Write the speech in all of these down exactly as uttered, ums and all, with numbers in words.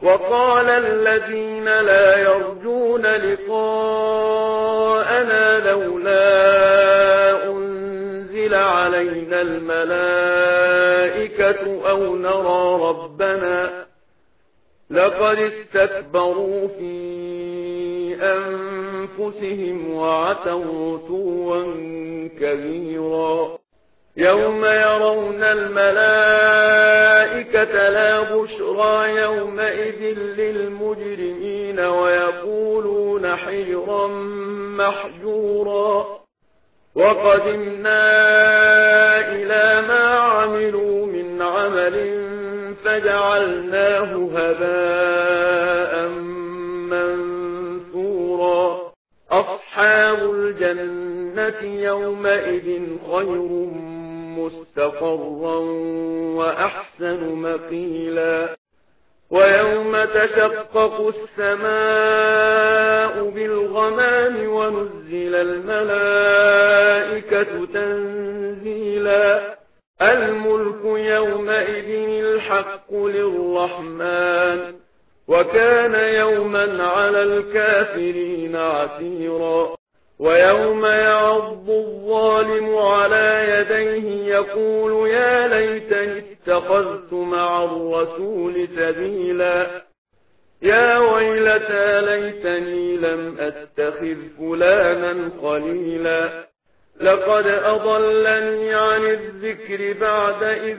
وقال الذين لا يرجون لقاءنا لولا أنزل علينا الملائكة أو نرى ربنا لقد استكبروا في أنفسهم وعتوا عتوا كبيرا يوم يرون الملائكة لا بشرى يومئذ للمجرمين ويقولون حجرا محجورا وقدمنا إلى ما عملوا من عمل فجعلناه هباء منثورا أصحاب الجنة يومئذ خير مستقرا وأحسن مقيلا ويوم تشقق السماء بالغمام ونزل الملائكة تنزيلا الملك يومئذ الحق للرحمن وكان يوما على الكافرين عسيرا ويوم يعض الظالم على يديه يقول يا ليتني اتخذت مع الرسول سبيلا يا ويلتى ليتني لم أتخذ فلانا خليلا لقد أضلني عن الذكر بعد إذ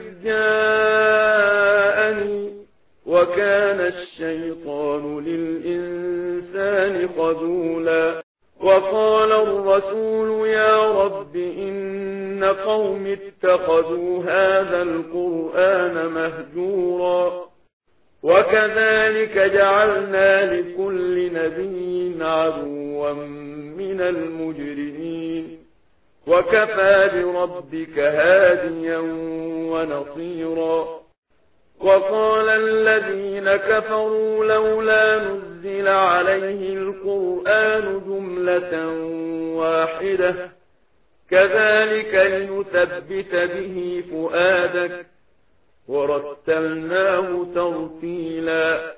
جاءني وكان الشيطان للإنسان خذولا وقال الرسول يا رب إن قوم اتخذوا هذا القرآن مهجورا وكذلك جعلنا لكل نبي عدوا من المجرمين وكفى بربك هاديا ونصيرا وقال الذين كفروا لولا نزل عليه القرآن جملة واحدة كذلك لنثبت به فؤادك ورتلناه ترتيلا